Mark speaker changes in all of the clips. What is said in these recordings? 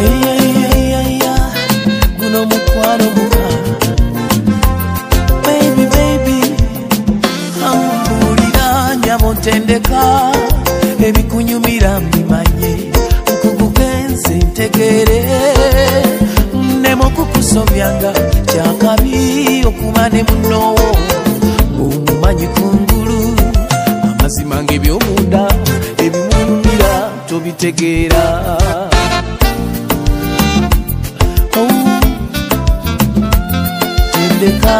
Speaker 1: guno mukwano muka baby ambulira nyabo ntendeka ebikunyumira mbimanye nkukugenze ntegere nemo kukusobyanga kyakabi okumane munowo omumanyi kungulu amazima ng'ebyomunda ebimunyumira tobitegeera tendeka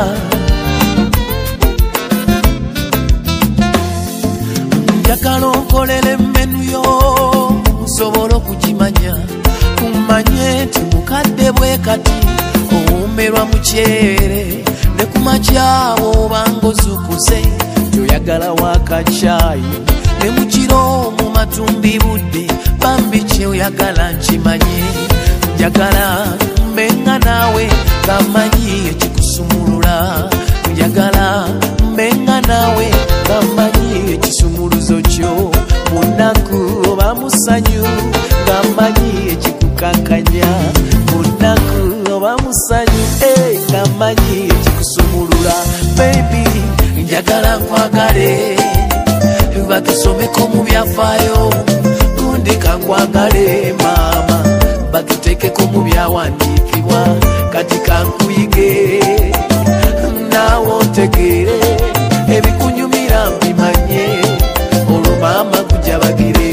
Speaker 1: njagala onkolere menu yo nsobola okugimanya kumanye nti mukadde bwe kati owumerwa mukyere ne kumakyawo obanga ozukuze toyagala wakacayi ne mukiro mu matumbi budde bambi kyoyagala nkimanye njagala mbenga naawe kamanyi ekikusumulula njagala mbenga naawe kamanyi ekisumuluzo kyo munaku oba musanyu kamanyi ekikukankanya munaku oba musanyu kamanyi ekikusumulula baby njagala nkwagale batusomeko mu byafaayo gundi kankwagale maama batutekeko mu byawandiikibwa kati kankuyige naawe otegeere ebikunyumira mbimanye olwo maama kujabagire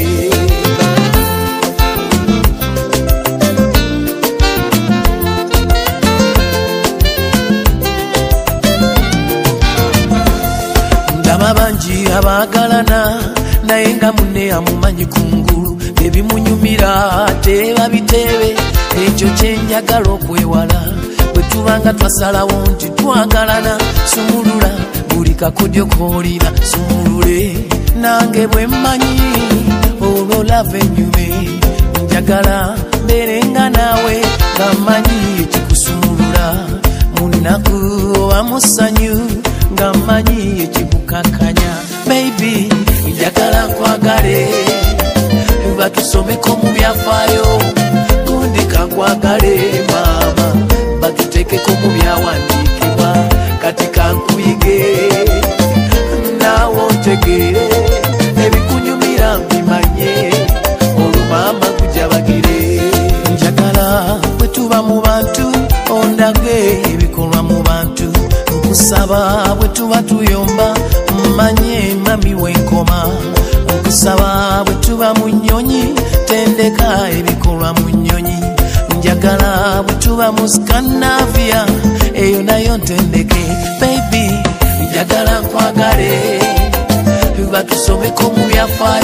Speaker 1: ndaba bangi abaagalana naye nga munne amumanyi kungulu ebimunyumira tebabiteebe ekyo kyenjagala okwewala bwe tubanga twasalawo nti twagalana sumulula buli kakodyo koolina sumulule nange bwe mmanyi olwo lava ennyume njagala mbeerenga naawe nga mmanyi ekikusumulula munaku oba musanyu nga mmanyi ekikukankanya baby njagala nkwagale batusomeko mu byafaayo gundi kankwagale maama batutekeko mu byawandiikibwa kati kankuyige naawe otegeere ebikunyumira mbimanye olwo maama kujabagire njagala bwe tuba mu bantu ondage ebikolwa mu bantu nkusaba bwe tuba tuyomba mmanye mami wenkoma nkusaba bwe tuba mu nnyonyi tendeka ebikolwa mu nnyonyi njagala bwe tuba mu Scandinavia eyo nayo ntendeke baby njagala nkwagale batusomeko mu byafaayo